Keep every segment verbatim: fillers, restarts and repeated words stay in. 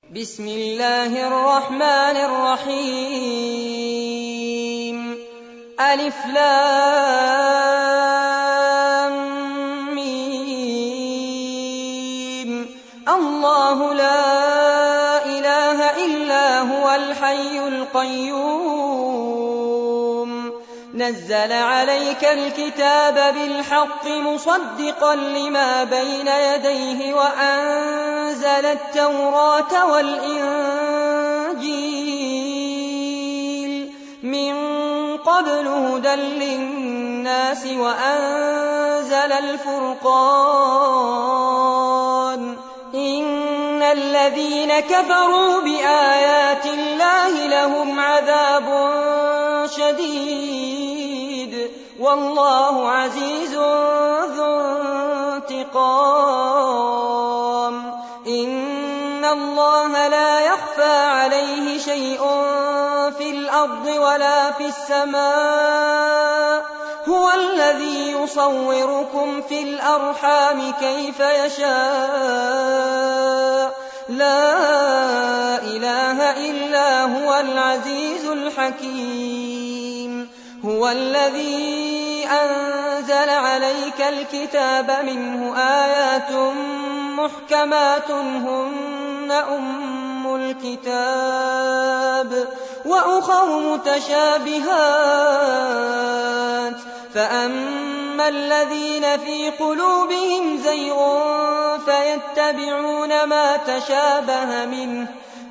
بسم الله الرحمن الرحيم ألف لام ميم الله لا إله إلا هو الحي القيوم نزل عليك الكتاب بالحق مصدقا لما بين يديه وأنزل التوراة والإنجيل من قبل هدى للناس وأنزل الفرقان إن الذين كفروا بآيات الله لهم عذاب شديد والله عزيز ذو انتقام إن الله لا يخفى عليه شيء في الأرض ولا في السماء هو الذي يصوركم في الأرحام كيف يشاء لا إله إلا هو العزيز الحكيم هو الذي أنزل عليك الكتاب منه آيات محكمات هن أم الكتاب وأخر متشابهات فأما الذين في قلوبهم زيغ فيتبعون ما تشابه منه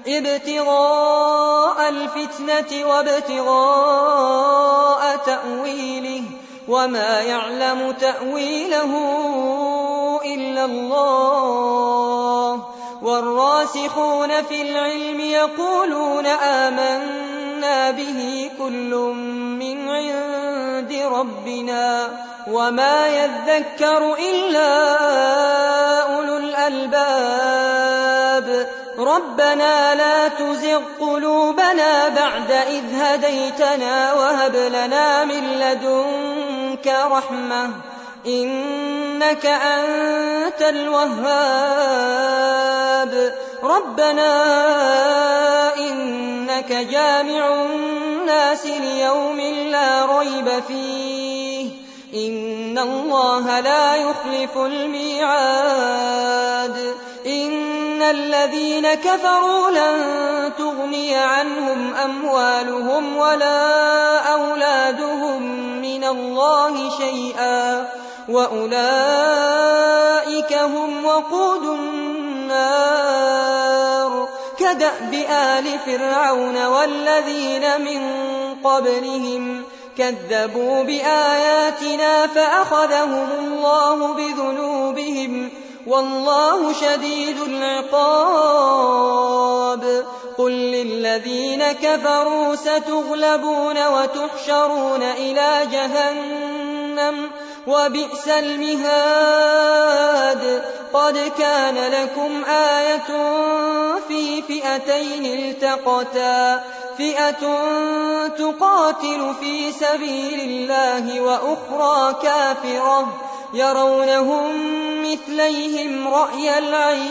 ابتغاء الفتنة وابتغاء تأويله وما يعلم تأويله إلا الله والراسخون في العلم يقولون آمنا به كل من عند ربنا وما يذكر إلا أولو الألباب ربنا لا تزغ قلوبنا بعد إذ هديتنا وهب لنا من لدنك رحمة إنك أنت الوهاب ربنا إنك جامع الناس ليوم لا ريب فيه إن الله لا يخلف الميعاد إن الذين كفروا لن تغني عنهم أموالهم ولا أولادهم من الله شيئا وأولئك هم وقود النار كدأب آل فرعون والذين من قبلهم كذبوا بآياتنا فأخذهم الله بذنوبهم والله شديد العقاب قل للذين كفروا ستغلبون وتحشرون إلى جهنم وبئس المهاد قد كان لكم آية في فئتين التقتا فئة تقاتل في سبيل الله وأخرى كافرة يرونهم مثليهم رأي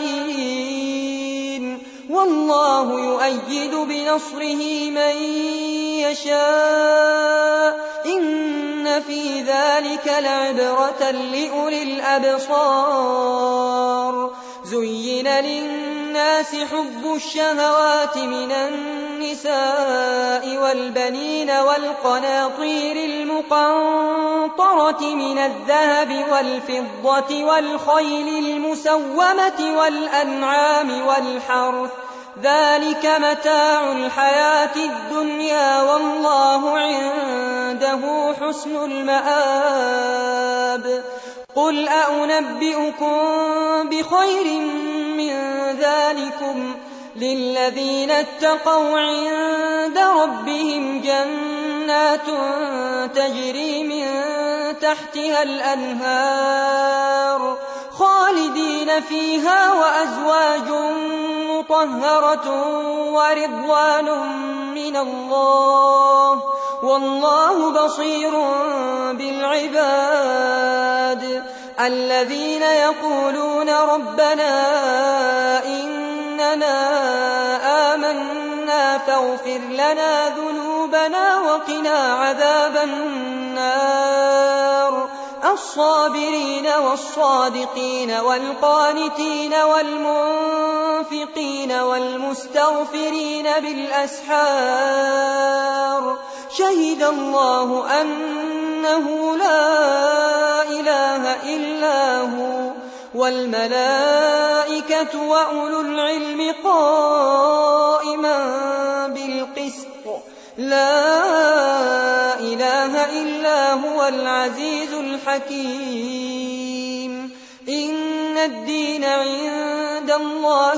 العين والله يؤيد بنصره من يشاء إن في ذلك لعبرة لأولي الأبصار زين للناس حب الشهوات من النساء والبنين والقناطير المقنطرة من الذهب والفضة والخيل المسومة والأنعام والحرث ذلك متاع الحياة الدنيا والله عنده حسن المآب قل أنبئكم بخير من ذلكم للذين اتقوا عند ربهم جنات تجري من تحتها الأنهار خالدين فيها وأزواج مطهرة ورضوان من الله والله بصير بالعباد الذين يقولون ربنا إننا فاغفر لنا ذنوبنا وقنا عذاب النار. الصابرين والصادقين والقانتين والمنفقين والمستغفرين بالأسحار. شهد الله أنه لا إله إلا هو والملائكة وأولو العلم قائما بالقسط. لا إله إلا هو العزيز الحكيم. إن الدين عند الله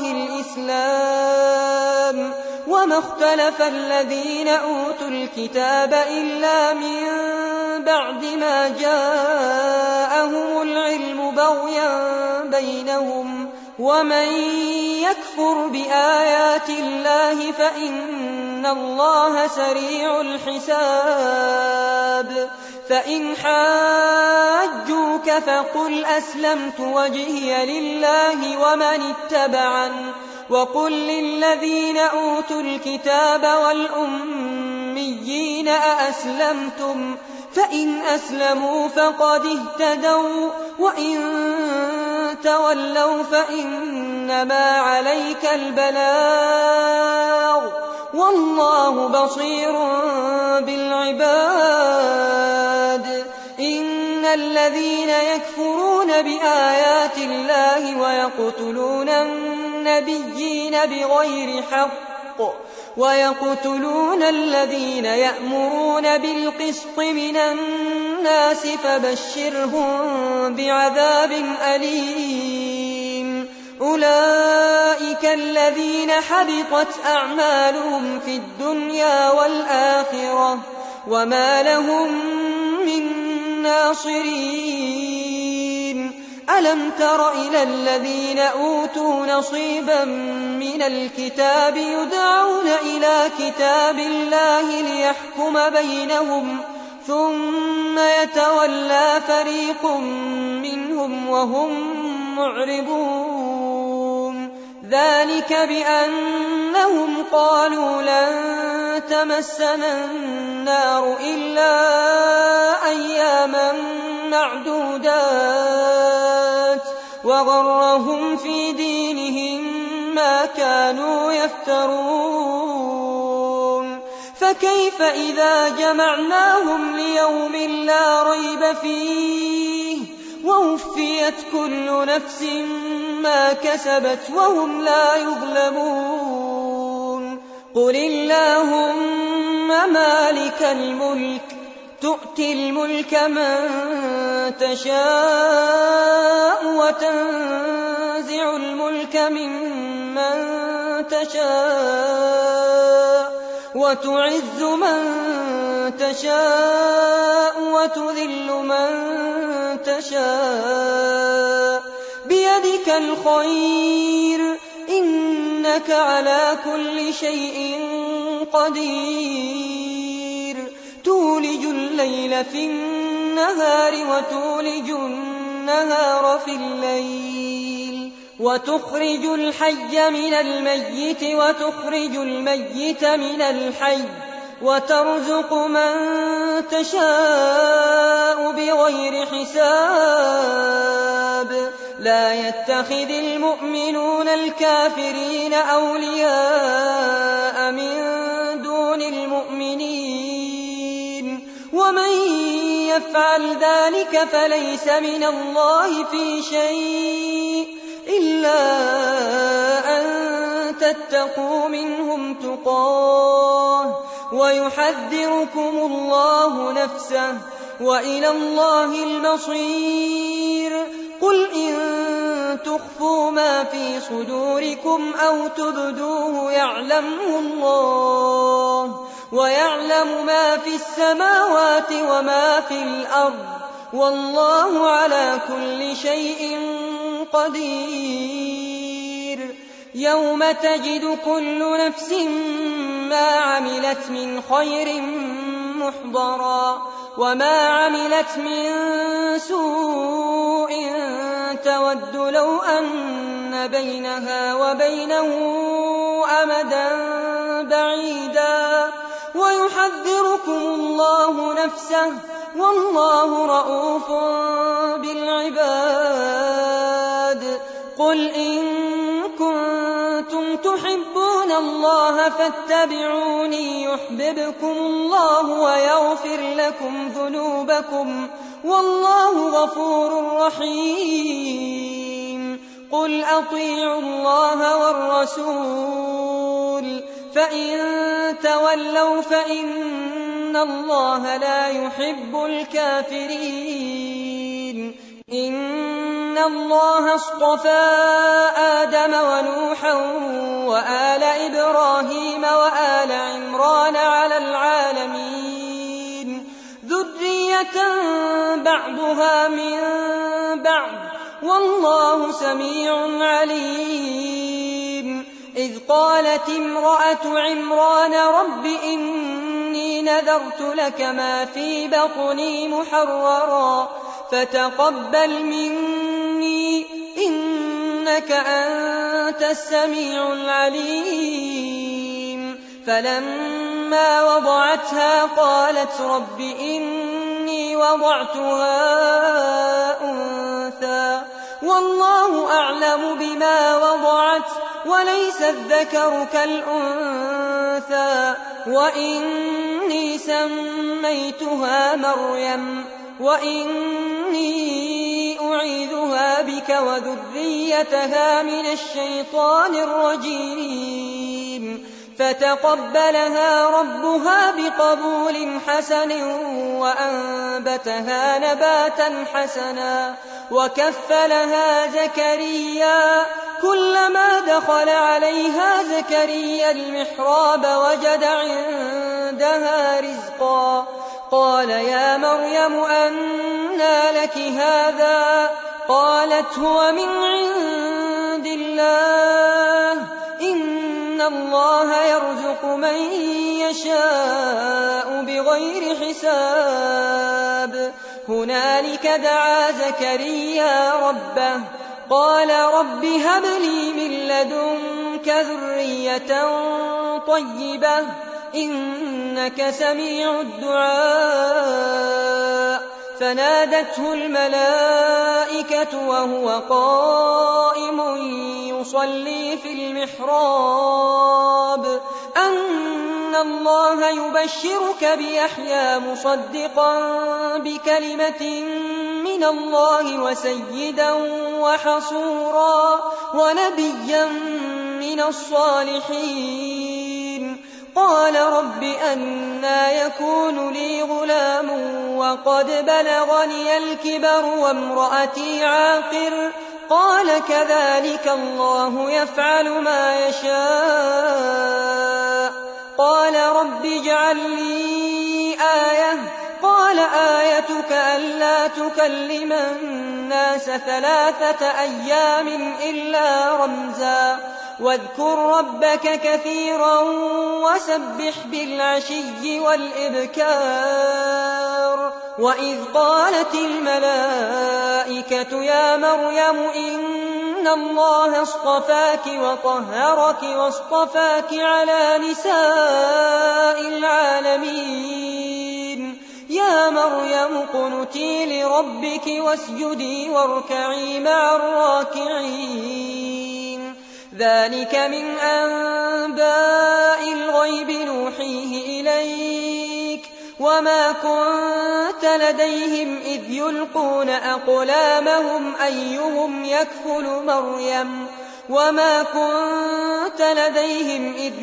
الإسلام وما اختلف الذين أوتوا الكتاب إلا من بعد ما جاءهم العلم بغيا بينهم. ومن يكفر بآيات الله فإن الله سريع الحساب. فإن حاجوك فقل أسلمت وجهي لله ومن اتبعن وقل للذين أوتوا الكتاب والأميين أأسلمتم فإن أسلموا فقد اهتدوا وإن تولوا فإنما عليك البلاغ والله بصير بالعباد. إن الذين يكفرون بآيات الله ويقتلون النبيين بغير حق ويقتلون الذين يأمرون بالقسط من الناس فبشرهم بعذاب أليم. أولئك الذين حبطت أعمالهم في الدنيا والآخرة وما لهم من ناصرين. ألم تر إلى الذين أوتوا نصيبا من الكتاب يدعون إلى كتاب الله ليحكم بينهم ثم يتولى فريق منهم وهم معرضون. ذلك بأنهم قالوا لن تمسنا النار إلا أياما معدودات وغرهم في دينهم ما كانوا يفترون. فكيف إذا جمعناهم ليوم لا ريب فيه ووفيت كل نفس ما كسبت وهم لا يظلمون. قل اللهم مالك الملك تؤتي الملك من تشاء وتنزع الملك ممن تشاء وتعز من تشاء وتذل من تشاء بيدك الخير إنك على كل شيء قدير. تولج الليل في النهار وتولج النهار في الليل وتخرج الحي من الميت وتخرج الميت من الحي وترزق من تشاء بغير حساب. لا يتخذ المؤمنون الكافرين أولياء من دون المؤمنين ومن يفعل ذلك فليس من الله في شيء إلا أن تتقوا منهم تقاه ويحذركم الله نفسه وإلى الله المصير. قل إن تخفوا ما في صدوركم أو تبدوه يعلمه الله ويعلم ما في السماوات وما في الأرض والله على كل شيء قدير. يوم تجد كل نفس ما عملت من خير محضرا وما عملت من سوء تود لو أن بينها وبينه أمدا بعيدا يحذركم الله نفسه والله رءوف بالعباد. قل إن كنتم تحبون الله فاتبعوني يحببكم الله ويغفر لكم ذنوبكم والله غفور رحيم. قل أطيعوا الله والرسول فإن تولوا فإن الله لا يحب الكافرين. إن الله اصطفى آدم ونوحا وآل إبراهيم وآل عمران على العالمين ذرية بعضها من بعض والله سميع عليم. إذ قالت امرأة عمران رب إني نذرت لك ما في بطني محررا فتقبل مني إنك أنت السميع العليم. فلما وضعتها قالت رب إني وضعتها أنثى والله أعلم بما وضعت وليس الذكر كالأنثى وإني سميتها مريم وإني أعيذها بك وذريتها من الشيطان الرجيم. فتقبلها ربها بقبول حسن وأنبتها نباتا حسنا وكفلها زكريا. كلما دخل عليها زكريا المحراب وجد عندها رزقا قال يا مريم أنى لك هذا؟ قالت هو من عند الله إن الله يرزق من يشاء بغير حساب. هنالك دعا زكريا ربه قال رب هب لي من لدنك ذرية طيبة إنك سميع الدعاء. فنادته الملائكة وهو قائم يصلي في المحراب أن الله يبشرك بيحيى مصدقا بكلمة من الله وسيدا وحصورا ونبيا من الصالحين. قال رب أنى يكون لي غلام وقد بلغني الكبر وامرأتي عاقر؟ قال كذلك الله يفعل ما يشاء. قال رب اجعل لي آية. قال آيتك ألا تكلم الناس ثلاثة أيام إلا رمزا واذكر ربك كثيرا وسبح بالعشي والإبكار. وإذ قالت الملائكة يا مريم إن الله اصطفاك وطهرك واصطفاك على نساء العالمين يا مريم اقنتي لربك واسجدي واركعي مع الراكعين. ذلك من أنباء الغيب نوحيه إليك وما كنت لديهم إذ يلقون أقلامهم أيهم يكفل مريم وما كنت لديهم إذ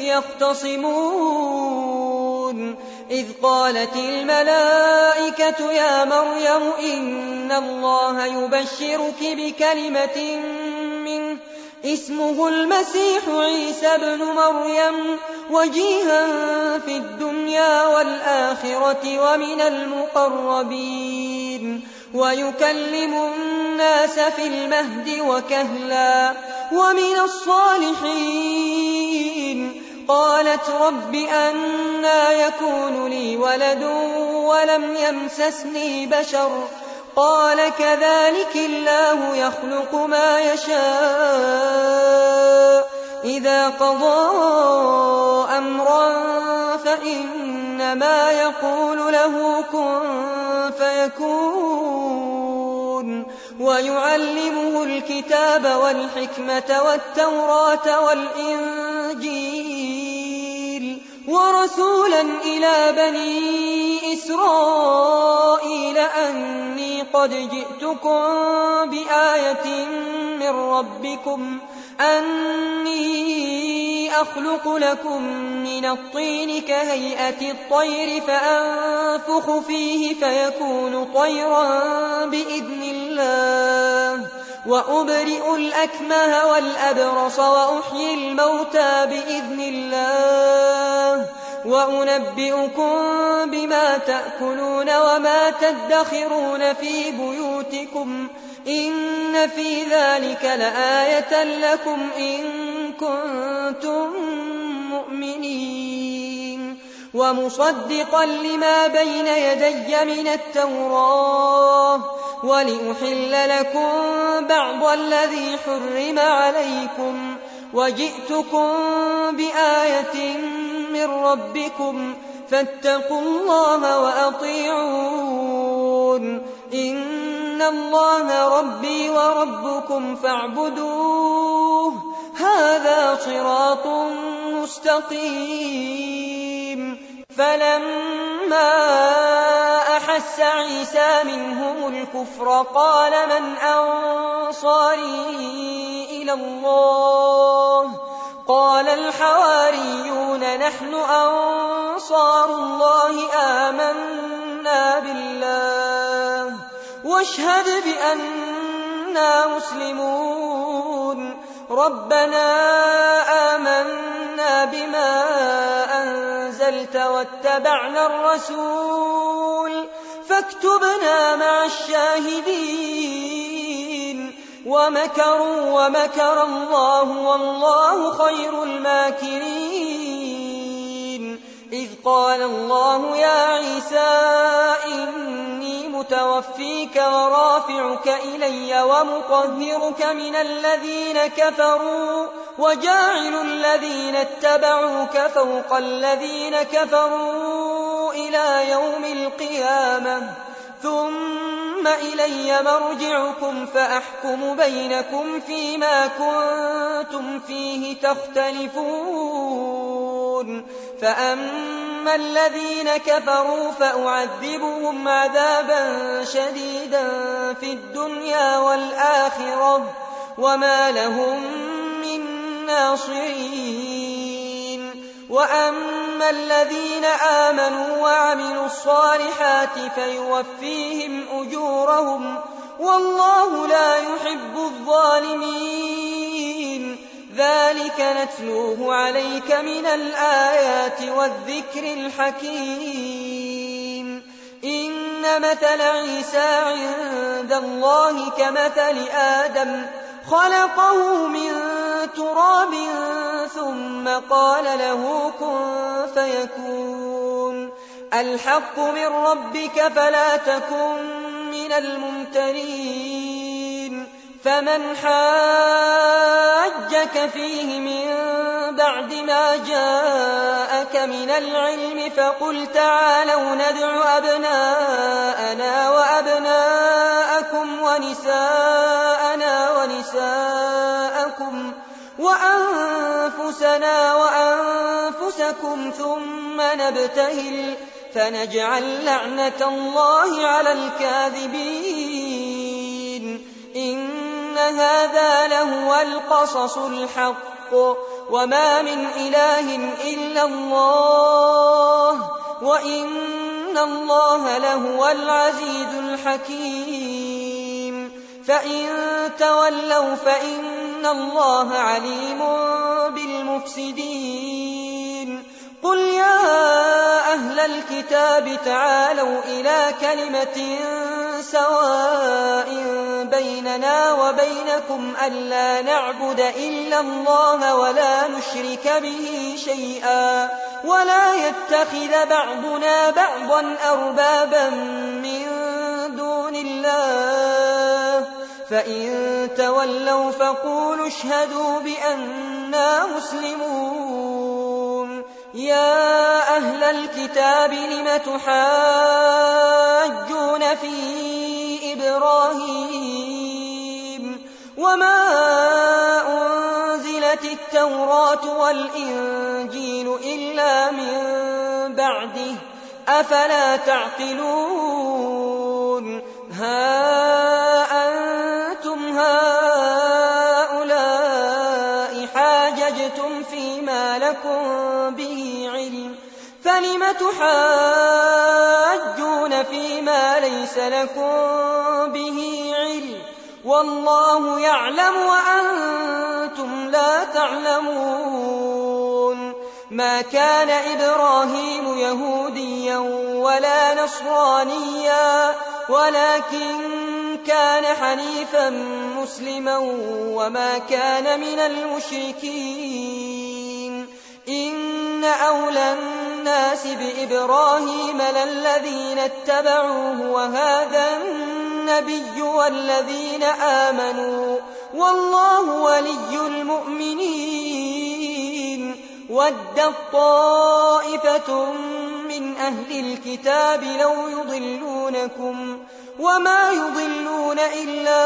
يختصمون. إذ قالت الملائكة يا مريم إن الله يبشرك بكلمة منه اسمه المسيح عيسى ابن مريم وجيها في الدنيا والآخرة ومن المقربين ويكلم الناس في المهد وكهلا ومن الصالحين. قالت رب أنى يكون لي ولد ولم يمسسني بشر؟ قال كذلك الله يخلق ما يشاء إذا قضى أمرا فإنما إنما يقول له كن فيكون ويعلمه الكتاب والحكمة والتوراة والإنجيل ورسولا إلى بني إسرائيل أني قد جئتكم بآية من ربكم أني أخلق لكم من الطين كهيئة الطير فأنفخ فيه فيكون طيرا بإذن الله وأبرئ الأكمه والأبرص وأحيي الموتى بإذن الله وأنبئكم بما تأكلون وما تدخرون في بيوتكم إن في ذلك لآية لكم إن كنتم مؤمنين ومصدقا لما بين يدي من التوراة ولأحل لكم بعض الذي حرم عليكم وجئتكم بآية من ربكم فاتقوا الله وأطيعون إن الله ربي وربكم فاعبدوه هذا صراط مستقيم فلما أحس عيسى منهم الكفر قال من أنصاري إلى الله قال الحواريون نحن أنصار الله آمنا بالله واشهد بأننا مسلمون ربنا آمنا بما أنزلت واتبعنا الرسول فاكتبنا مع الشاهدين ومكروا ومكر الله والله خير الماكرين إذ قال الله يا عيسى إني متوفيك ورافعك إلي ومطهرك من الذين كفروا وجاعل الذين اتبعوك فوق الذين كفروا إلى يوم القيامة ثم إلي مرجعكم فأحكم بينكم فيما كنتم فيه تختلفون فأما الذين كفروا فأعذبهم عذابا شديدا في الدنيا والآخرة وما لهم من ناصرين وأما الذين آمنوا وعملوا الصالحات فيوفيهم أجورهم والله لا يحب الظالمين ذلك نتلوه عليك من الآيات والذكر الحكيم إن مثل عيسى عند الله كمثل آدم خلقه من تراب ثم قال له كن فيكون الحق من ربك فلا تكن من الممترين فمن حاجك فيه من بعد ما جاءك من العلم فقل تعالوا ندع أبناءنا وأبناءكم ونساءنا ونساءكم وأنفسنا وأنفسكم ثم نبتهل فنجعل لعنة الله على الكاذبين إن هذا لهو القصص الحق وما من إله إلا الله وإن الله لهو العزيز الحكيم فإن تولوا فإن الله عليم بالمفسدين قل يا أهل الكتاب تعالوا إلى كلمة سواء بيننا وبينكم ألا نعبد إلا الله ولا نشرك به شيئا ولا يتخذ بعضنا بعضا أربابا من دون الله فإن تولوا فقولوا اشهدوا بأننا مسلمون يا أهل الكتاب لم تحاجون في إبراهيم وما أنزلت التوراة والإنجيل إلا من بعده أفلا تعقلون ها أنتم هؤلاء حاججتم فيما لكم به علم فلم تحاجون فيما ليس لكم به علم والله يعلم وأنتم لا تعلمون ما كان إبراهيم يهوديا ولا نصرانيا ولكن كان حنيفا مسلما وما كان من المشركين إن أولى الناس بإبراهيم للذين اتبعوه وهذا النبي والذين آمنوا والله ولي المؤمنين ودت طائفة من أهل الكتاب لو يضلونكم وما يضلون إلا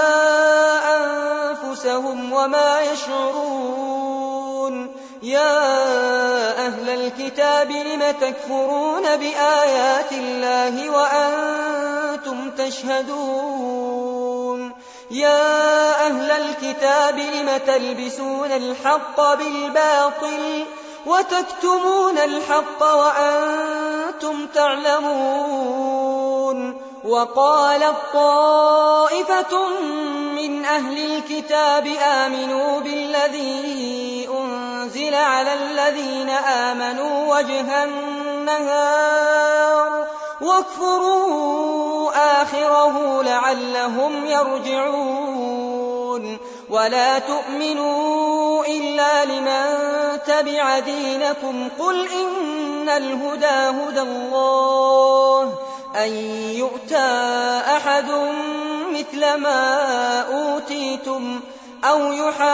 أنفسهم وما يشعرون يا أهل الكتاب لم تكفرون بآيات الله وأنتم تشهدون يا أهل الكتاب لم تلبسون الحق بالباطل وتكتمون الحق وأنتم تعلمون وقالت طائفة من أهل الكتاب آمنوا بالذي أنزل على الذين آمنوا وجه النهار واكفروا آخره لعلهم يرجعون ولا تؤمنوا إلا لمن تبع دينكم قل إن الهدى هدى الله أن يؤتى أحد مثل ما أوتيتم أو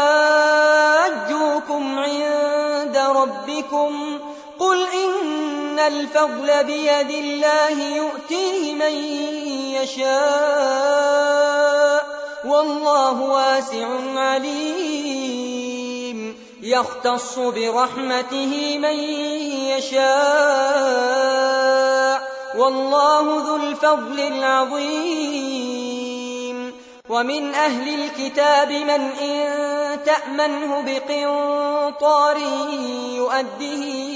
يحاجوكم عند ربكم قل إن الفضل بيد الله يؤتيه من يشاء والله واسع عليم يختص برحمته من يشاء والله ذو الفضل العظيم ومن أهل الكتاب من إن تأمنه بقنطار يؤديه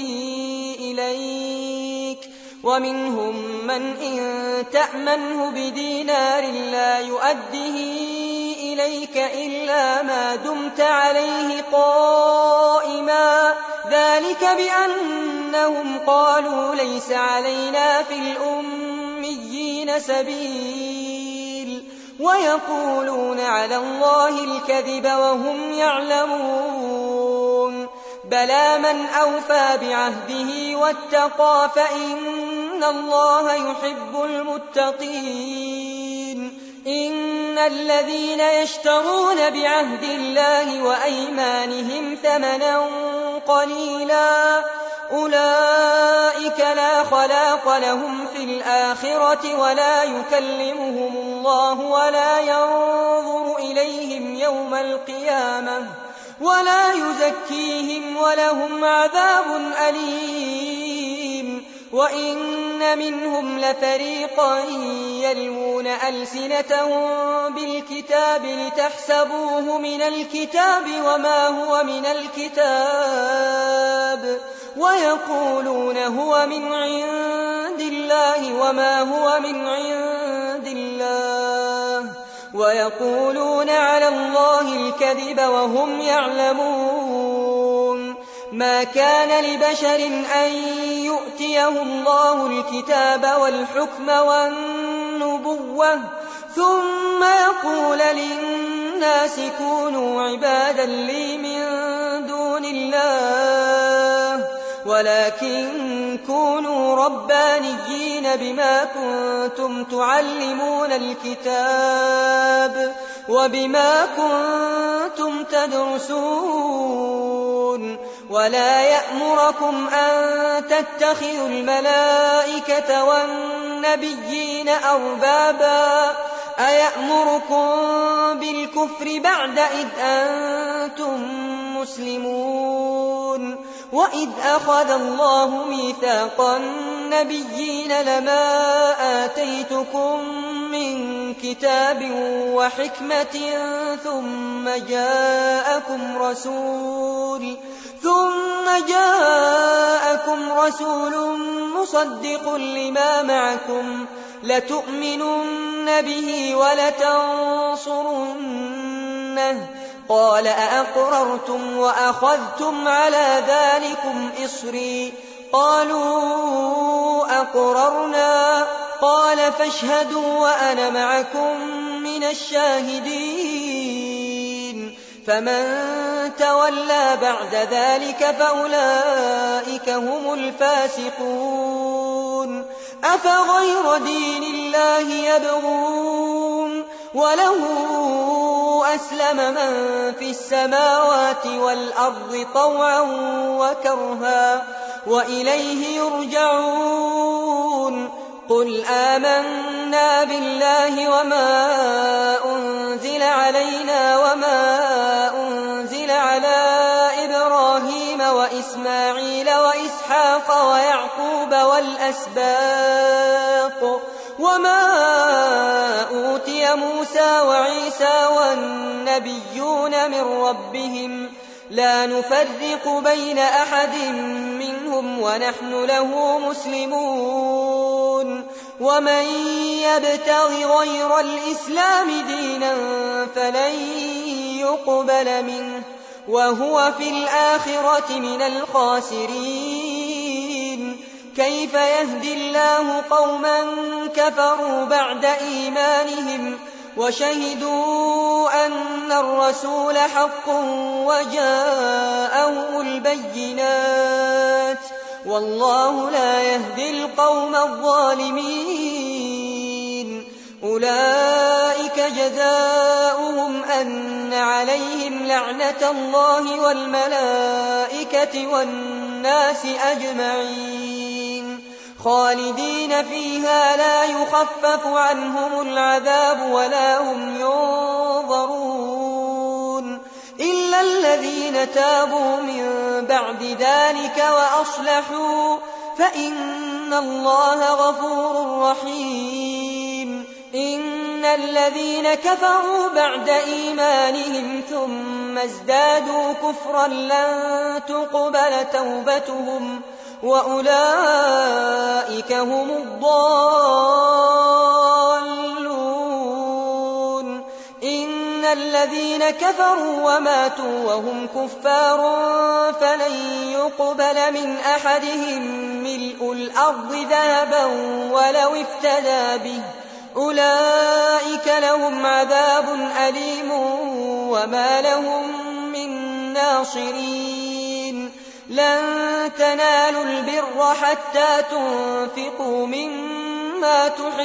إليك ومنهم من إن تأمنه بدينار لا يؤديه إليك إلا ما دمت عليه قائما ذلك بأنهم قالوا ليس علينا في الأميين سبيل ويقولون على الله الكذب وهم يعلمون بلى من أوفى بعهده واتقى فإن الله يحب المتقين إن الذين يشترون بعهد الله وأيمانهم ثمنا قليلا أولئك لا خلاق لهم في الآخرة ولا يكلمهم الله ولا ينظر إليهم يوم القيامة ولا يزكيهم ولهم عذاب أليم وإن منهم لفريقا يلوون ألسنتهم بالكتاب لتحسبوه من الكتاب وما هو من الكتاب ويقولون هو من عند الله وما هو من عند الله ويقولون على الله الكذب وهم يعلمون ما كان لبشر أن يؤتيه الله الكتاب والحكم والنبوة ثم يقول للناس كونوا عبادا لي من دون الله ولكن كونوا ربانيين بما كنتم تعلمون الكتاب وبما كنتم تدرسون ولا يأمركم أن تتخذوا الملائكة والنبيين أربابا أيأمركم بالكفر بعد إذ أنتم مسلمون وإذ أخذ الله ميثاق النبيين لما آتيتكم من كتاب وحكمة ثم جاءكم رسول ثم جاءكم رسول مصدق لما معكم لتؤمنن به ولتنصرنه قال أأقررتم وأخذتم على ذلكم إصري قالوا أقررنا قال فاشهدوا وأنا معكم من الشاهدين فمن تولى بعد ذلك فأولئك هم الفاسقون أفغير دين الله يبغون وله أسلم من في السماوات والأرض طوعا وكرها وإليه يرجعون قل آمنا بالله وما أنزل علينا وما أنزل على إبراهيم وإسماعيل وإسحاق ويعقوب والأسباط وما أوتي موسى وعيسى والنبيون من ربهم لا نفرق بين أحد منهم ونحن له مسلمون ومن يبتغ غير الإسلام دينا فلن يقبل منه وهو في الآخرة من الخاسرين كيف يهدي الله قوما كفروا بعد إيمانهم وشهدوا أن الرسول حق وجاءهم البينات والله لا يهدي القوم الظالمين أولئك جزاؤهم أن عليهم لعنة الله والملائكة والناس أجمعين خالدين فيها لا يخفف عنهم العذاب ولا هم ينظرون إلا الذين تابوا من بعد ذلك وأصلحوا فإن الله غفور رحيم إن الذين كفروا بعد إيمانهم ثم ازدادوا كفرا لن تقبل توبتهم وأولئك هم الضالون إن الذين كفروا وماتوا وهم كفار فلن يقبل من أحدهم ملء الأرض ذهبا ولو افتدى به أولئك لهم عذاب أليم وما لهم من ناصرين لن تنالوا البر حتى تنفقوا مما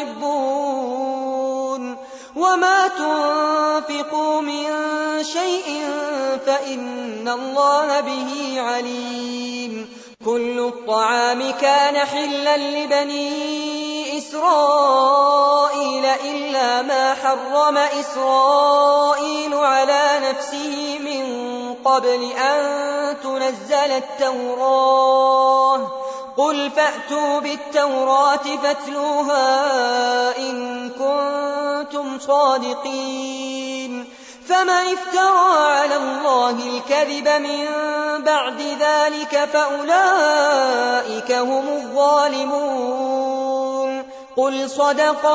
تحبون وما تنفقوا من شيء فإن الله به عليم كل الطعام كان حلا لبني إسرائيل إلا ما حرم إسرائيل على نفسه من قبل أن تنزل التوراة قل فأتوا بالتوراة فاتلوها إن كنتم صادقين فمن افترى على الله الكذب من بعد ذلك فأولئك هم الظالمون قل صدق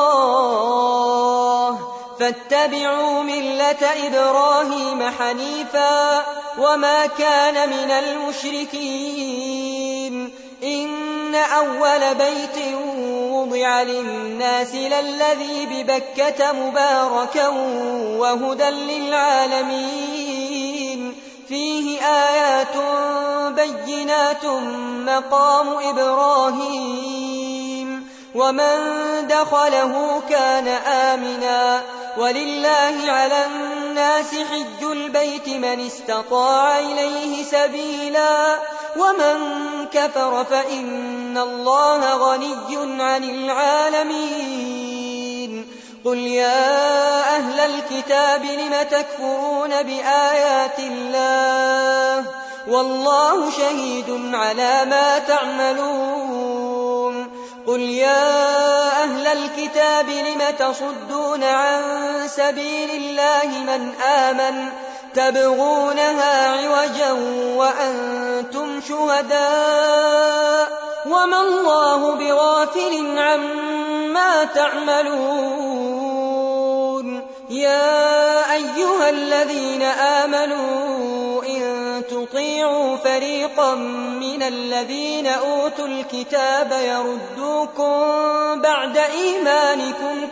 الله فاتبعوا ملة إبراهيم حنيفا وما كان من المشركين إن أول بيت وضع للناس للذي ببكة مباركا وهدى للعالمين فيه آيات بينات مقام إبراهيم ومن دخله كان آمنا ولله على الناس حج البيت من استطاع إليه سبيلا ومن كفر فإن الله غني عن العالمين قل يا أهل الكتاب لم تكفرون بآيات الله والله شهيد على ما تعملون قل يا أهل الكتاب لم تصدون عن سبيل الله من آمن تبغونها عوجا وأنتم شهداء وما الله بغافل عما تعملون يا أيها الذين آمنوا إن تطيعوا فريقا من الذين أوتوا الكتاب يردوكم بعد إيمانكم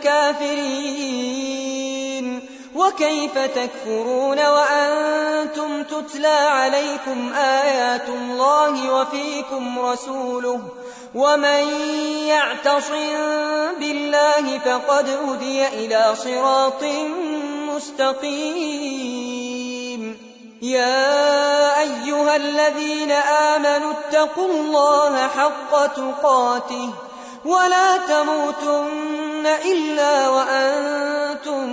كافرين وكيف تكفرون وأنتم تتلى عليكم آيات الله وفيكم رسوله ومن يعتصم بالله فقد هدي إلى صراط مستقيم يا أيها الذين آمنوا اتقوا الله حق تقاته ولا تموتن إلا وأنتم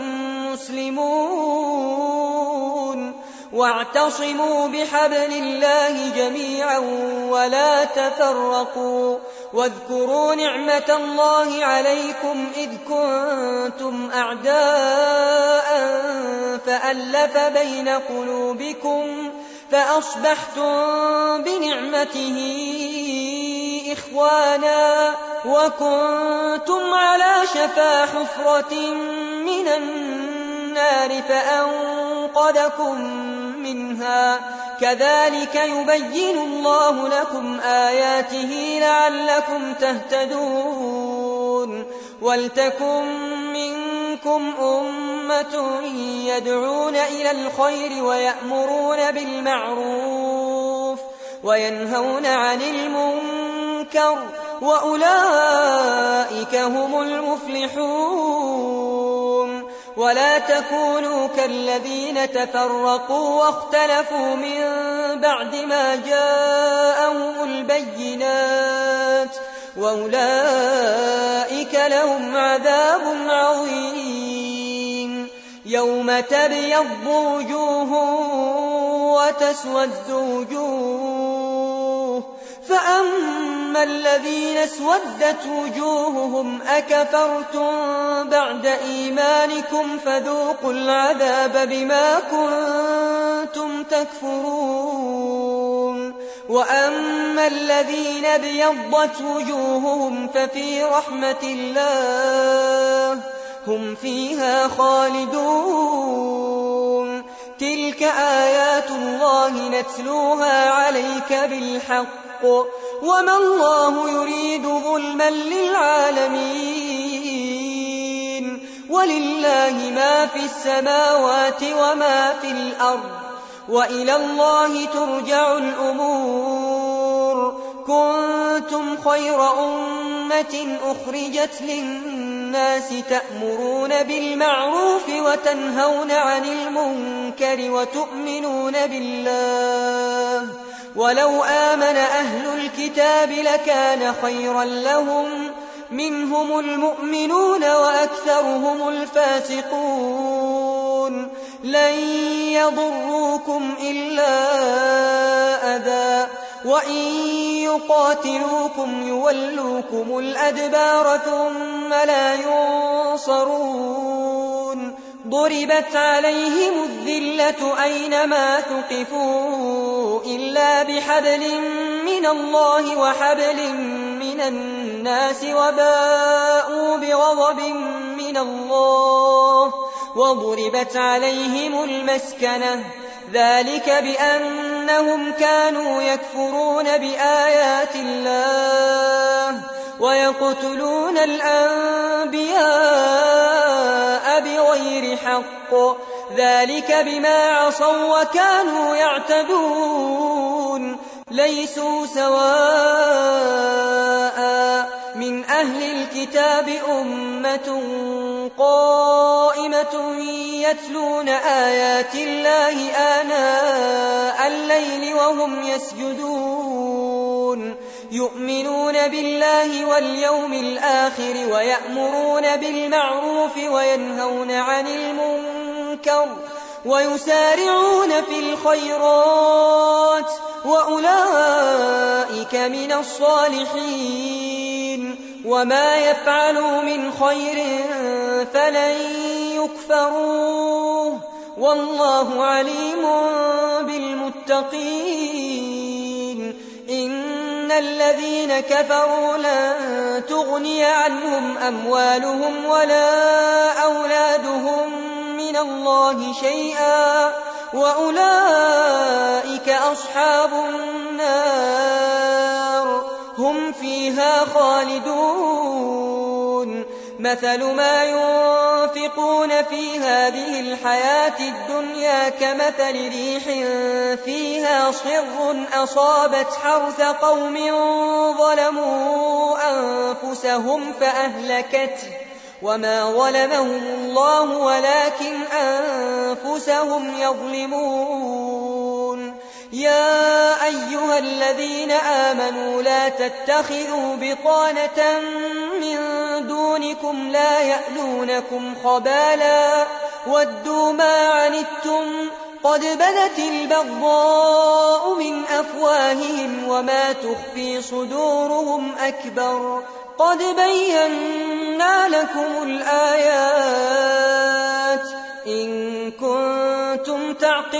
مسلمون واعتصموا بحبل الله جميعا ولا تفرقوا واذكروا نعمة الله عليكم إذ كنتم أعداء فألف بين قلوبكم فأصبحتم بنعمته إخوانا وكنتم على شفا حفرة من النار فأنقذكم منها كذلك يبين الله لكم آياته لعلكم تهتدون ولتكن منكم أمة يدعون إلى الخير ويأمرون بالمعروف وينهون عن المنكر وأولئك هم المفلحون ولا تكونوا كالذين تفرقوا واختلفوا من بعد ما جاءهم البينات وأولئك لهم عذاب عظيم يوم تبيض وجوه وتسود وجوه فأما الذين اسودت وجوههم أكفرتم بعد إيمانكم فذوقوا العذاب بما كنتم تكفرون وأما الذين ابيضت وجوههم ففي رحمة الله هم فيها خالدون تلك آيات الله نتلوها عليك بالحق وما الله يريد ظلما للعالمين ولله ما في السماوات وما في الأرض وإلى الله ترجع الأمور كنتم خير أمة أخرجت للناس تأمرون بالمعروف وتنهون عن المنكر وتؤمنون بالله ولو آمن أهل الكتاب لكان خيرا لهم منهم المؤمنون وأكثرهم الفاسقون لن يضروكم إلا أذى وإن يقاتلوكم يولوكم الأدبار ثم لا ينصرون ضربت عليهم الذلة أينما ثقفوا إلا بحبل من الله وحبل من الناس وباءوا بغضب من الله وضربت عليهم المسكنة ذلك بأنهم كانوا يكفرون بآيات الله ويقتلون الأنبياء بغير حق ذلك بما عصوا وكانوا يعتدون ليسوا سواء من أهل الكتاب أمة قائمة أمة يتلون آيات الله آناء الليل وهم يسجدون يؤمنون بالله واليوم الآخر ويأمرون بالمعروف وينهون عن المنكر ويسارعون في الخيرات وأولئك من الصالحين وما يفعلوا من خير فلن يكفروه والله عليم بالمتقين إن الذين كفروا لن تغني عنهم أموالهم ولا أولادهم من الله شيئا وأولئك أصحاب النار هم فيها خالدون مثل ما ينفقون في هذه الحياة الدنيا كمثل ريح فيها صر أصابت حرث قوم ظلموا أنفسهم فأهلكته وما ظلمهم الله ولكن أنفسهم يظلمون يا أيها الذين آمنوا لا تتخذوا بطانة من دونكم لا يألونكم خبالا ودوا ما عنتم قد بدت البغضاء من أفواههم وما تخفي صدورهم أكبر قد بينا لكم الآيات إن كنتم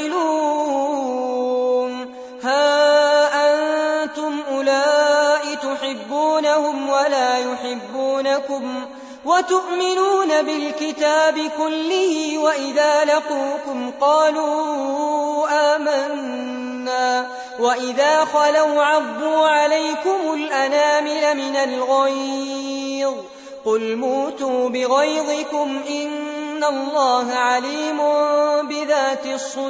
تعقلون ها أنتم أولئك تحبونهم ولا يحبونكم وتؤمنون بالكتاب كله وإذا لقوكم قالوا آمنا وإذا خلوا عضوا عليكم الأنامل من الغيظ قل موتوا بغيظكم إن الله عليم بذات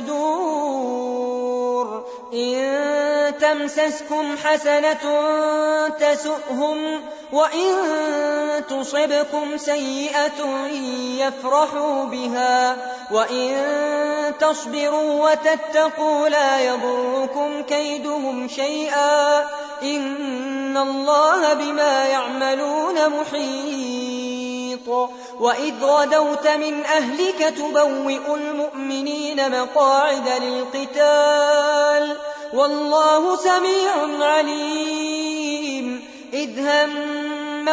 الصدور إن تمسسكم حسنة تسؤهم وإن تصبكم سيئة يفرحوا بها وإن تصبروا وتتقوا لا يضركم كيدهم شيئا إن الله بما يعملون محيط وإذ غدوت من أهلك تبوئ المؤمنين مقاعد للقتال والله سميع عليم إذ هم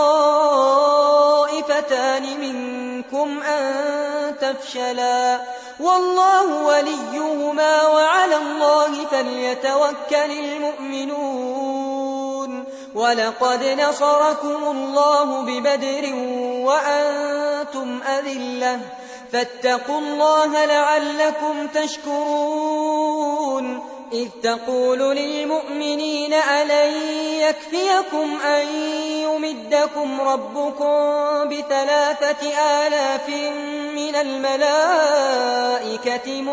الطائفتان منكم أن تفشلا والله وليهما وعلى الله فليتوكل المؤمنون ولقد نصركم الله ببدر وأنتم أذلة فاتقوا الله لعلكم تشكرون إذ تقول للمؤمنين ألن يكفيكم أن يمدكم ربكم بثلاثة آلاف من الملائكة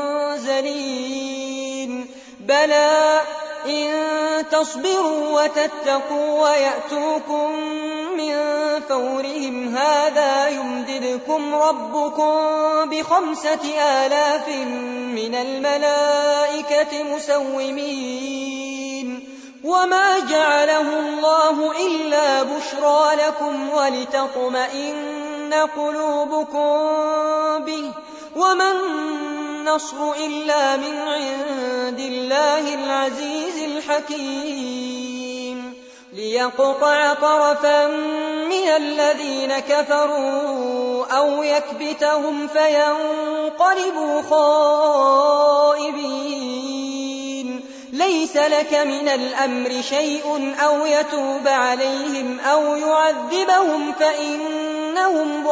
منزلين بلى إن تصبروا وتتقوا ويأتوكم من فورهم هذا يمددكم ربكم بخمسة آلاف من الملائكة مسومين وما جعله الله إلا بشرى لكم ولتطمئن قلوبكم به وما النصر إلا من عند الله العزيز الحكيم ليقطع طرفا من الذين كفروا أو يكبتهم فينقلبوا خائبين ليس لك من الأمر شيء أو يتوب عليهم أو يعذبهم فإنهم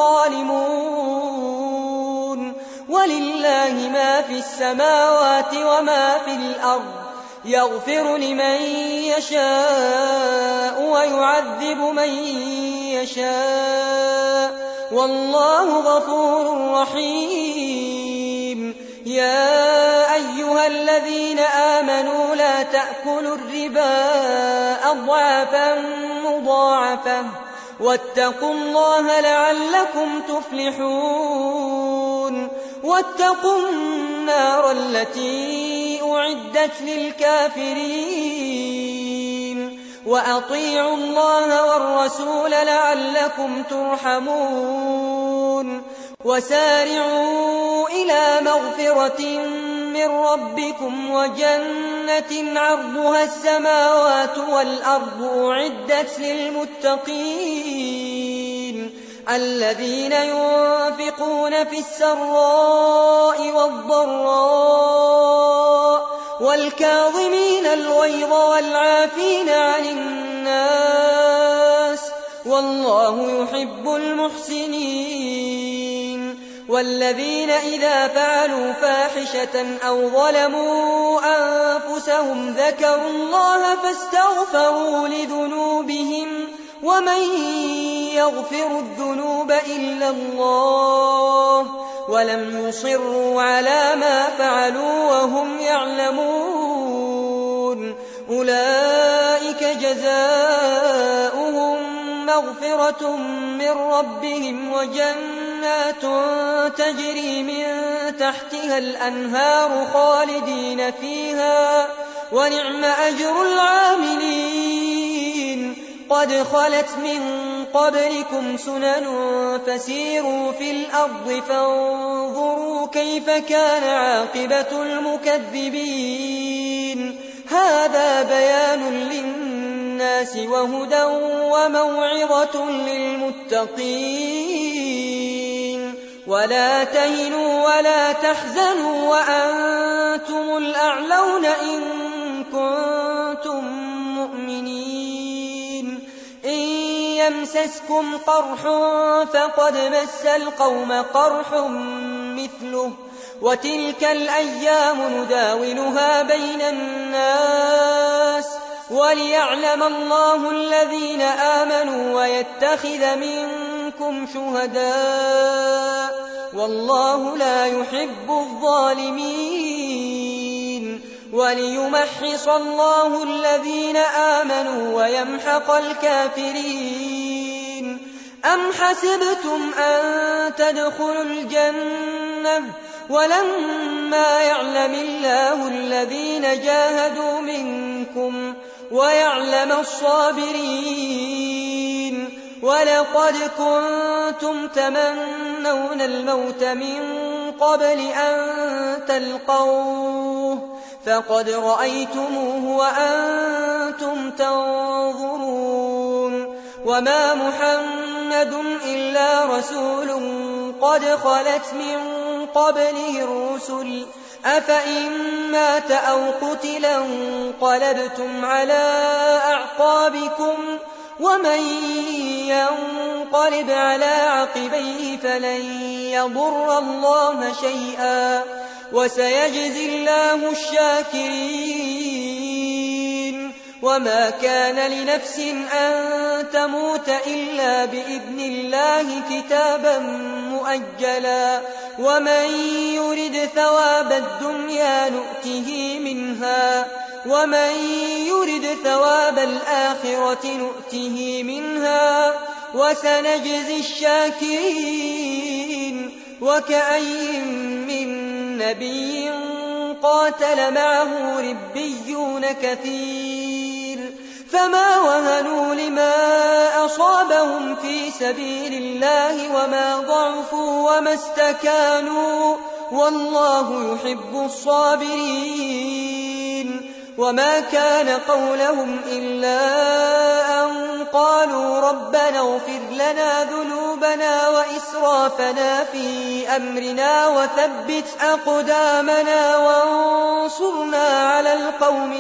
ظالمون ولله ما في السماوات وما في الأرض يغفر لمن يشاء ويعذب من يشاء والله غفور رحيم يا أيها الذين آمنوا لا تأكلوا الربا أضعافا مضاعفة واتقوا الله لعلكم تفلحون واتقوا النار التي أعدت للكافرين وأطيعوا الله والرسول لعلكم ترحمون وسارعوا إلى مغفرة من ربكم وجنة عرضها السماوات والأرض أعدت للمتقين الذين ينفقون في السراء والضراء والكاظمين الغيظ والعافين عن الناس والله يحب المحسنين والذين إذا فعلوا فاحشة أو ظلموا أنفسهم ذكروا الله فاستغفروا لذنوبهم ومن يغفر الذنوب إلا الله ولم يصروا على ما فعلوا وهم يعلمون أولئك جزاؤهم مغفرة من ربهم وجنات تجري من تحتها الأنهار خالدين فيها ونعم أجر العاملين قد خلت من قبلكم سنن فسيروا في الأرض فانظروا كيف كان عاقبة المكذبين هذا بيان للناس وهدى وموعظة للمتقين ولا تهنوا ولا تحزنوا وأنتم الأعلون إن كنتم مؤمنين إن يمسسكم قرح فقد مس القوم قرح مثله وتلك الأيام نداولها بين الناس وليعلم الله الذين آمنوا ويتخذ منكم شهداء والله لا يحب الظالمين وليمحص الله الذين آمنوا ويمحق الكافرين أم حسبتم أن تدخلوا الجنة ولما يعلم الله الذين جاهدوا منكم ويعلم الصابرين ولقد كنتم تمنون الموت من قبل أن تلقوه فقد رأيتموه وأنتم تنظرون وما محمد إلا رسول قد خلت من قبله الرسل أفإن مات أو قتلا انقلبتم على أعقابكم ومن ينقلب على عقبيه فلن يضر الله شيئا وسيجزي الله الشاكرين وما كان لنفس أن تموت إلا بإذن الله كتابا مؤجلا ومن يرد ثواب الدنيا نؤته منها ومن يرد ثواب الآخرة نؤته منها وسنجزي الشاكرين وكأي من نبي قاتل معه ربيون كثير فما وهنوا لما أصابهم في سبيل الله وما ضعفوا وما استكانوا والله يحب الصابرين وما كان قولهم إلا أن قالوا ربنا اغفر لنا ذنوبنا وإسرافنا في أمرنا وثبت أقدامنا وانصرنا على القوم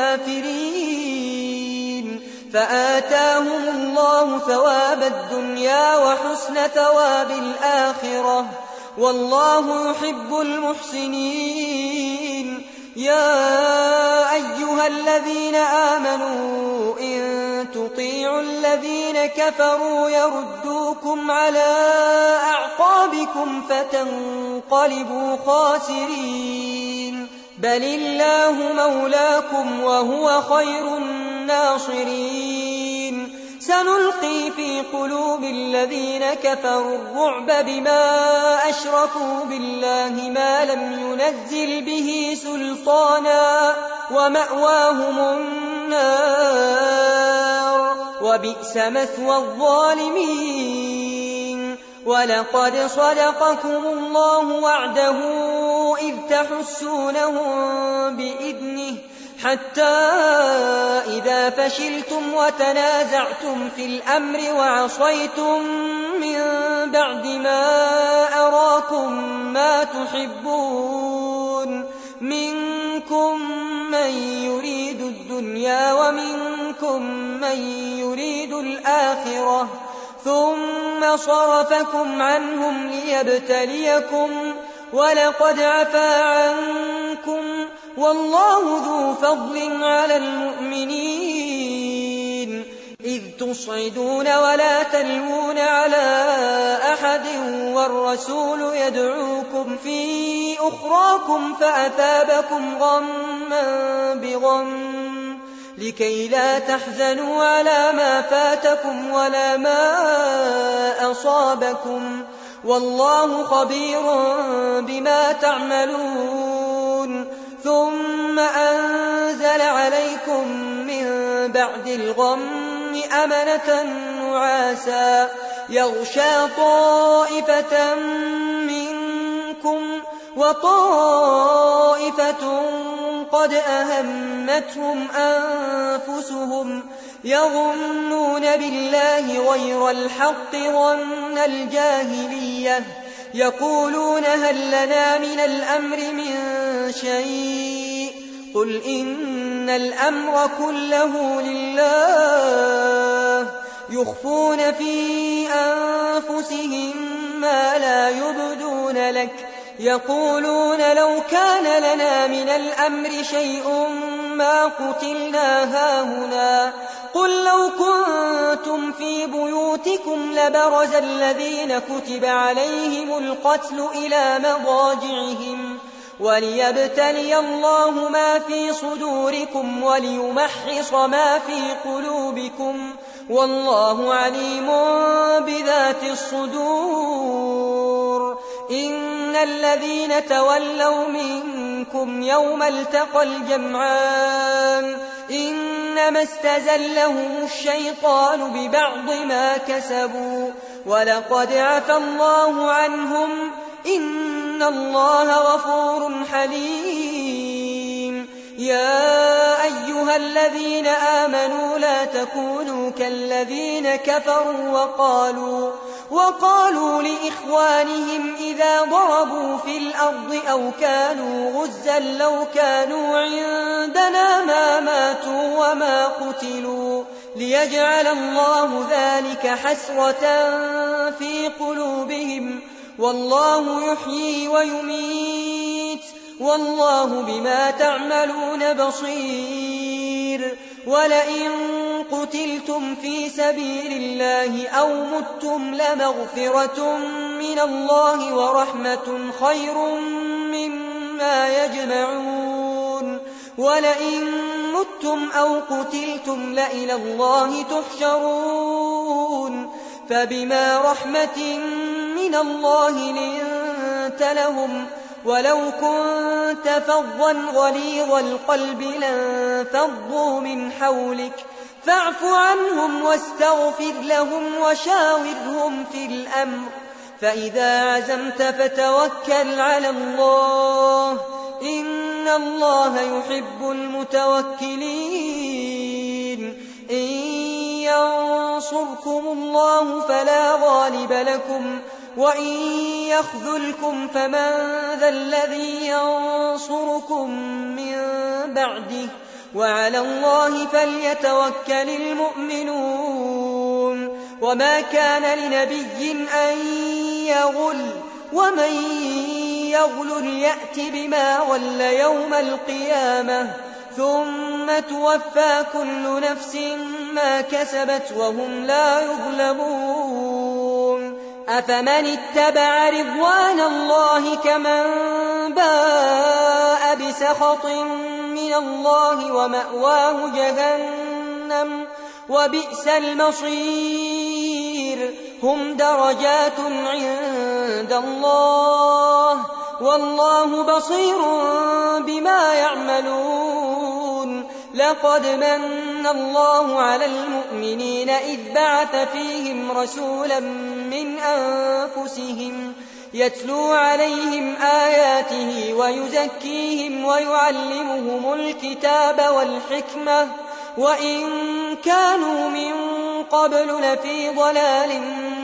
الكافرين فآتاهم الله ثواب الدنيا وحسن ثواب الآخرة والله يحب المحسنين يا أيها الذين آمنوا إن تطيعوا الذين كفروا يردوكم على أعقابكم فتنقلبوا خاسرين بل الله مولاكم وهو خير الناصرين سنلقي في قلوب الذين كفروا الرعب بما أشركوا بالله ما لم ينزل به سلطانا ومأواهم النار وبئس مثوى الظالمين. ولقد صدقكم الله وعده إذ تحسونهم بإذنه حتى إذا فشلتم وتنازعتم في الأمر وعصيتم من بعد ما أراكم ما تحبون منكم من يريد الدنيا ومنكم من يريد الآخرة ثم صرفكم عنهم ليبتليكم ولقد عفا عنكم والله ذو فضل على المؤمنين إذ تصعدون ولا تلوون على أحد والرسول يدعوكم في أخراكم فأثابكم غما بغم لكي لا تحزنوا على ما فاتكم ولا ما أصابكم والله خبير بما تعملون. ثم أنزل عليكم من بعد الغم أمنة نعاسا يغشى طائفة منكم وطائفة قد أهمتهم أنفسهم يظنون بالله غير الحق ظن الجاهلية يقولون هل لنا من الأمر من شيء قل إن الأمر كله لله يخفون في أنفسهم ما لا يبدون لك يقولون لو كان لنا من الأمر شيء ما قتلنا هاهنا قل لو كنتم في بيوتكم لبرز الذين كتب عليهم القتل إلى مضاجعهم وليبتلي الله ما في صدوركم وليمحص ما في قلوبكم والله عليم بذات الصدور. إن الذين تولوا منكم يوم التقى الجمعان إنما استزلهم الشيطان ببعض ما كسبوا ولقد عفى الله عنهم إن الله غفور حليم. يا أيها الذين آمنوا لا تكونوا كالذين كفروا وقالوا وقالوا لإخوانهم إذا ضربوا في الأرض أو كانوا غزا لو كانوا عندنا ما ماتوا وما قتلوا ليجعل الله ذلك حسرة في قلوبهم والله يحيي ويميت والله بما تعملون بصير. ولئن قتلتم في سبيل الله أو متم لمغفرة من الله ورحمة خير مما يجمعون. ولئن متم أو قتلتم لإلى الله تحشرون. فبما رحمة من الله لنت لهم ولو كنت فظا غليظ القلب لانفضوا من حولك فاعف عنهم واستغفر لهم وشاورهم في الأمر فإذا عزمت فتوكل على الله إن الله يحب المتوكلين. إن ينصركم الله فلا غالب لكم وإن يخذلكم فمن ذا الذي ينصركم من بعده وعلى الله فليتوكل المؤمنون. وما كان لنبي أن يغل ومن يغل يأت بما غل يوم القيامة ثم توفى كل نفس ما كسبت وهم لا يظلمون. أفمن اتبع رضوان الله كمن باء بسخط من الله ومأواه جهنم جهنم وبئس المصير. هم درجات عند الله والله بصير بما يعملون. لقد من الله على المؤمنين إذ بعث فيهم رسولا من أنفسهم يتلو عليهم آياته ويزكيهم ويعلمهم الكتاب والحكمة وإن كانوا من قبل لفي ضلال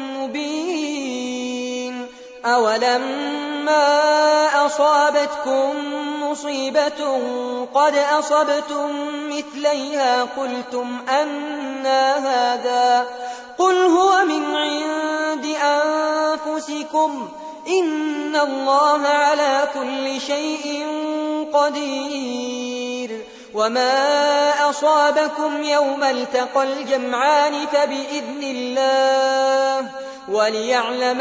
مبين. أولما أصابتكم مصيبة قد أصبتم مثليها قلتم أنى هذا قل هو من عند أنفسكم إن الله على كل شيء قدير. وما أصابكم يوم التقى الجمعان فبإذن الله وليعلم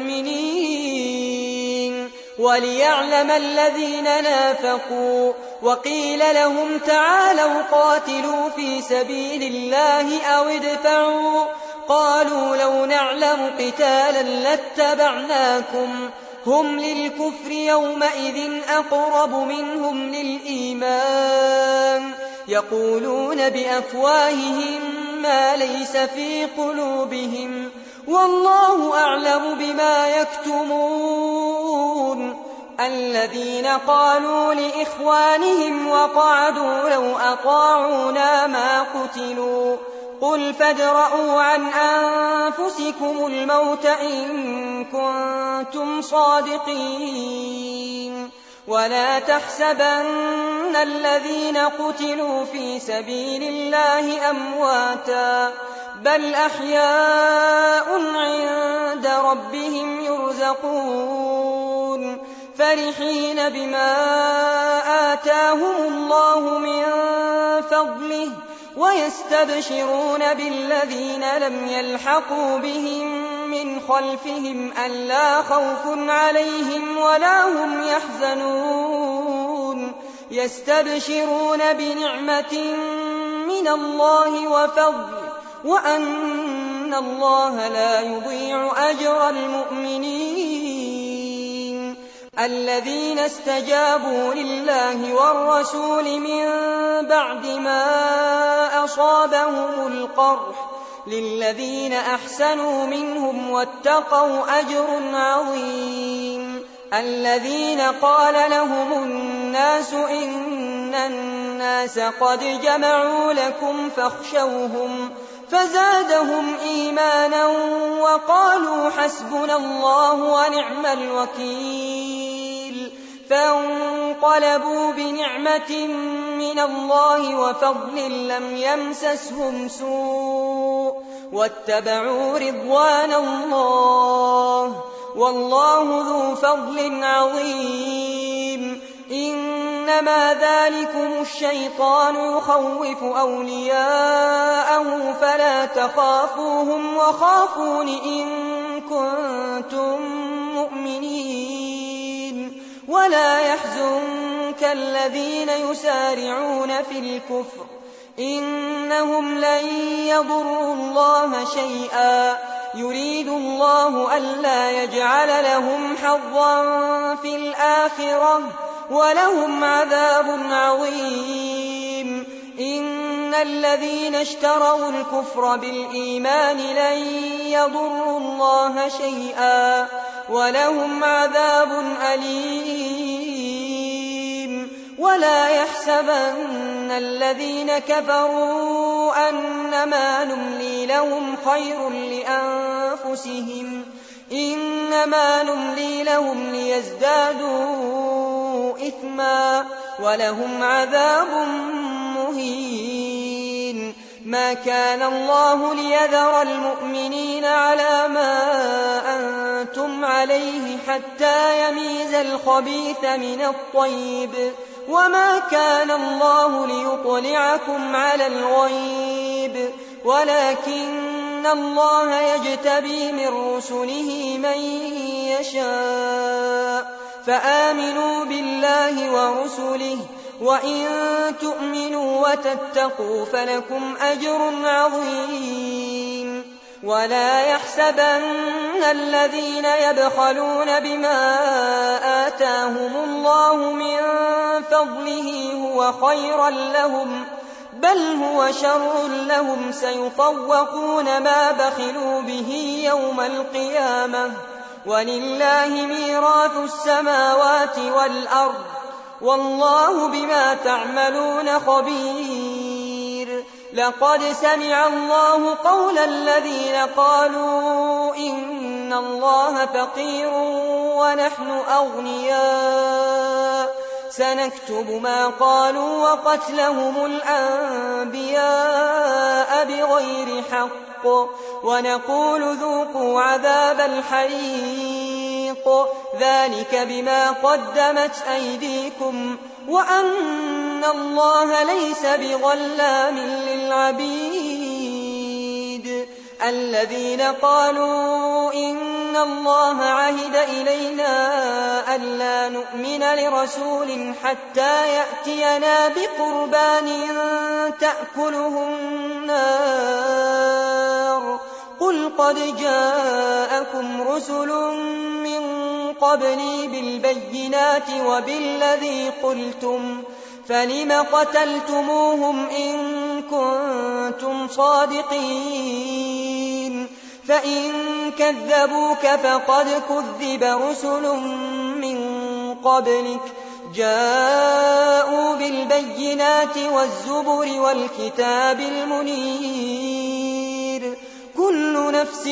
المؤمنين وليعلم الذين نافقوا. وقيل لهم تعالوا قاتلوا في سبيل الله أو ادفعوا قالوا لو نعلم قتالا لاتبعناكم هم للكفر يومئذ أقرب منهم للإيمان يقولون بأفواههم ما ليس في قلوبهم والله أعلم بما يكتمون. الذين قالوا لإخوانهم وقعدوا لو أطاعونا ما قتلوا قل فادرءوا عن أنفسكم الموت إن كنتم صادقين. ولا تحسبن الذين قتلوا في سبيل الله أمواتا بل أحياء عند ربهم يرزقون فرحين بما آتاهم الله من فضله ويستبشرون بالذين لم يلحقوا بهم من خلفهم ألا خوف عليهم ولا هم يحزنون يستبشرون بنعمة من الله وفضل وأن الله لا يضيع أجر المؤمنين. الذين استجابوا لله والرسول من بعد ما أصابهم القرح للذين أحسنوا منهم واتقوا أجر عظيم. الذين قال لهم الناس إن الناس قد جمعوا لكم فاخشوهم فزادهم إيمانا وقالوا حسبنا الله ونعم الوكيل. فانقلبوا بنعمة من الله وفضل لم يمسسهم سوء واتبعوا رضوان الله والله ذو فضل عظيم. إنما ذلكم الشيطان يخوف أولياءه فلا تخافوهم وخافون إن كنتم مؤمنين. ولا يحزنك الذين يسارعون في الكفر إنهم لن يضروا الله شيئا يريد الله ألا يجعل لهم حظا في الآخرة ولهم عذاب عظيم. إن الذين اشتروا الكفر بالإيمان لن يضروا الله شيئا ولهم عذاب أليم. ولا يحسبن الذين كفروا أنما نملي لهم خير لأنفسهم إنما نملي لهم ليزدادوا إثما ولهم عذاب مهين. ما كان الله ليذر المؤمنين على ما أنتم عليه حتى يميز الخبيث من الطيب وما كان الله ليطلعكم على الغيب ولكن الله يجتبي من رسله من يشاء. فآمنوا بالله ورسله وإن تؤمنوا وتتقوا فلكم أجر عظيم. ولا يحسبن الذين يبخلون بما آتاهم الله من فضله هو خيرا لهم، بل هو شر لهم، سيطوقون ما بخلوا به يوم القيامة، ولله ميراث السماوات والأرض، والله بما تعملون خبير. لقد سمع الله قول الذين قالوا إن الله فقير ونحن أغنياء، سنكتب ما قالوا وقتلهم الأنبياء بغير حق، ونقول ذوقوا عذاب الحريق، ذلك بما قدمت أيديكم وأن الله ليس بظلام للعبيد. الذين قالوا إن الله عهد إلينا ألا نؤمن لرسول حتى يأتينا بقربان تأكله النار، قل قد جاءكم رسل من قبلي بالبينات وبالذي قلتم، فلم قتلتموهم إن كنتم صادقين؟ فإن كذبوك فقد كذب رسل من قبلك جاءوا بالبينات والزبر والكتاب المنير. كل نفس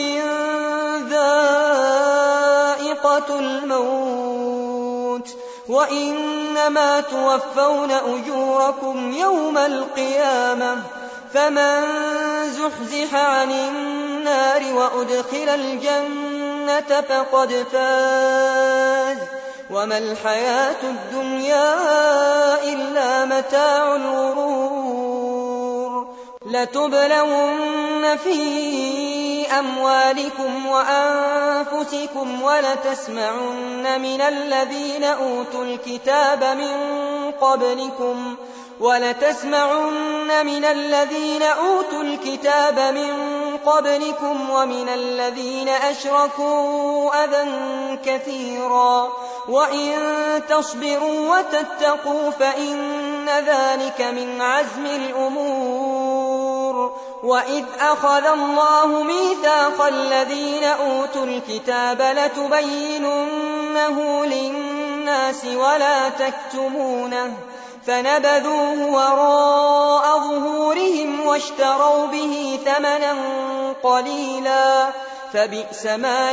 ذائقة الموت، وإنما توفون أجوركم يوم القيامة، فمن زحزح عن النار وأدخل الجنة فقد فاز، وما الحياة الدنيا إلا متاع الغرور. لتبلون في أموالكم وأنفسكم ولتسمعن من الذين أوتوا الكتاب من قبلكم ولتسمعن من الذين أوتوا الكتاب من قبلكم ومن الذين أشركوا أذى كثيرا، وإن تصبروا وتتقوا فإن ذلك من عزم الأمور. وإذ أخذ الله ميثاق الذين أوتوا الكتاب لتبيننه للناس ولا تكتمونه، فنبذوه وراء ظهورهم واشتروا به ثمنا قليلا، فبئس ما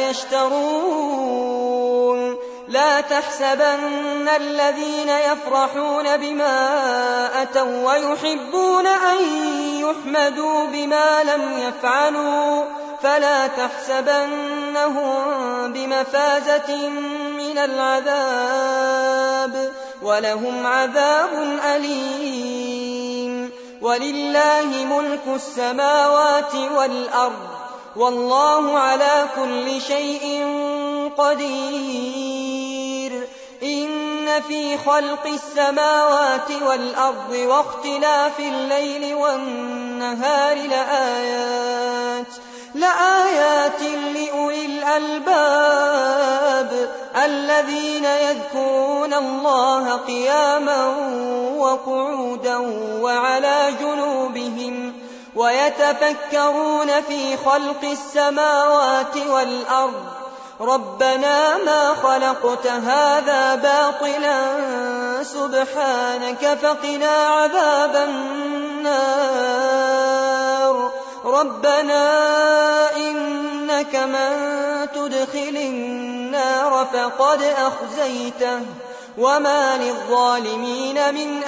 يشترون. لا تحسبن الذين يفرحون بما أتوا ويحبون أن يحمدوا بما لم يفعلوا، فلا تحسبنهم بمفازة من العذاب، ولهم عذاب أليم. ولله ملك السماوات والأرض، والله على كل شيء قدير. إن في خلق السماوات والأرض واختلاف الليل والنهار لآيات لآيات لأولي الألباب الذين يذكرون الله قياما وقعودا وعلى جنوبهم ويتفكرون في خلق السماوات والأرض ربنا ما خلقت هذا باطلا سبحانك فقنا عذاب النار. ربنا إنك من تدخل النار فقد أخزيته وما للظالمين من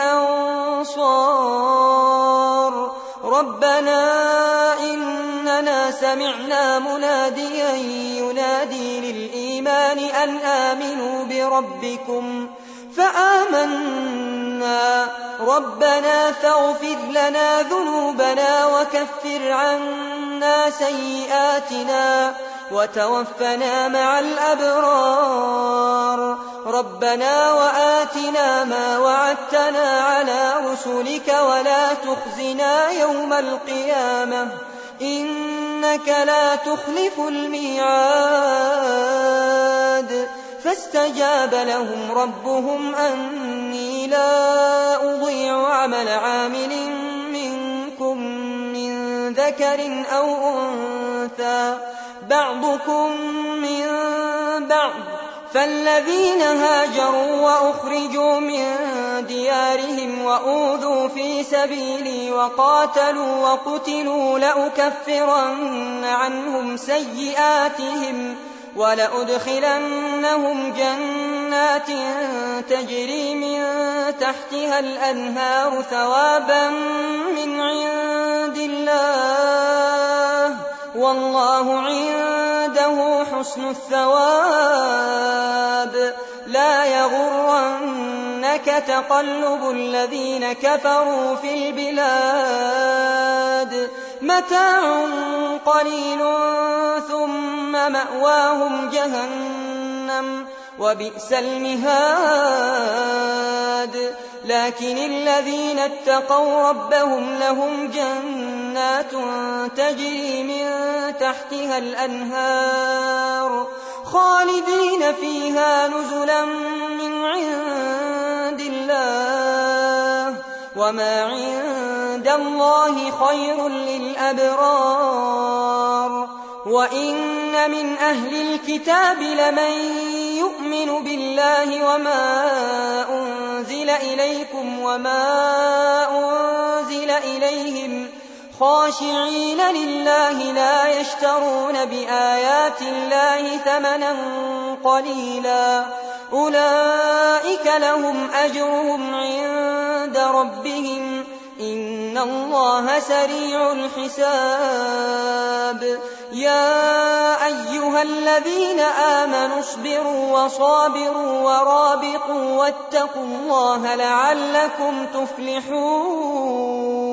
أنصار. ربنا إننا سمعنا مناديا ينادي للإيمان أن آمنوا بربكم فآمنا. ربنا فاغفر لنا ذنوبنا وكفر عنا سيئاتنا وتوفنا مع الأبرار ربنا وآتنا ما وعدتنا على رسلك ولا تخزنا يوم القيامة إنك لا تخلف الميعاد فاستجاب لهم ربهم أني لا أضيع عمل عامل منكم من ذكر أو أنثى بعضكم من بعض فالذين هاجروا وأخرجوا من ديارهم وأوذوا في سبيلي وقاتلوا وقتلوا لأكفرن عنهم سيئاتهم ولأدخلنهم جنات تجري من تحتها الأنهار ثوابا من عند الله والله عنده حسن الثواب لا يغرنك تقلب الذين كفروا في البلاد متاع قليل ثم مأواهم جهنم وبئس المهاد لكن الذين اتقوا ربهم لهم جنات تجري من تحتها الأنهار خالدين فيها نزلا من عند الله وما عند الله خير للأبرار وإن من أهل الكتاب لمن يؤمن بالله وما أنزل إليكم وما أنزل إليهم خاشعين لله لا يشترون بآيات الله ثمنا قليلا أولئك لهم أجرهم عند ربهم إن الله سريع الحساب يا أيها الذين آمنوا اصبروا وصابروا ورابطوا واتقوا الله لعلكم تفلحون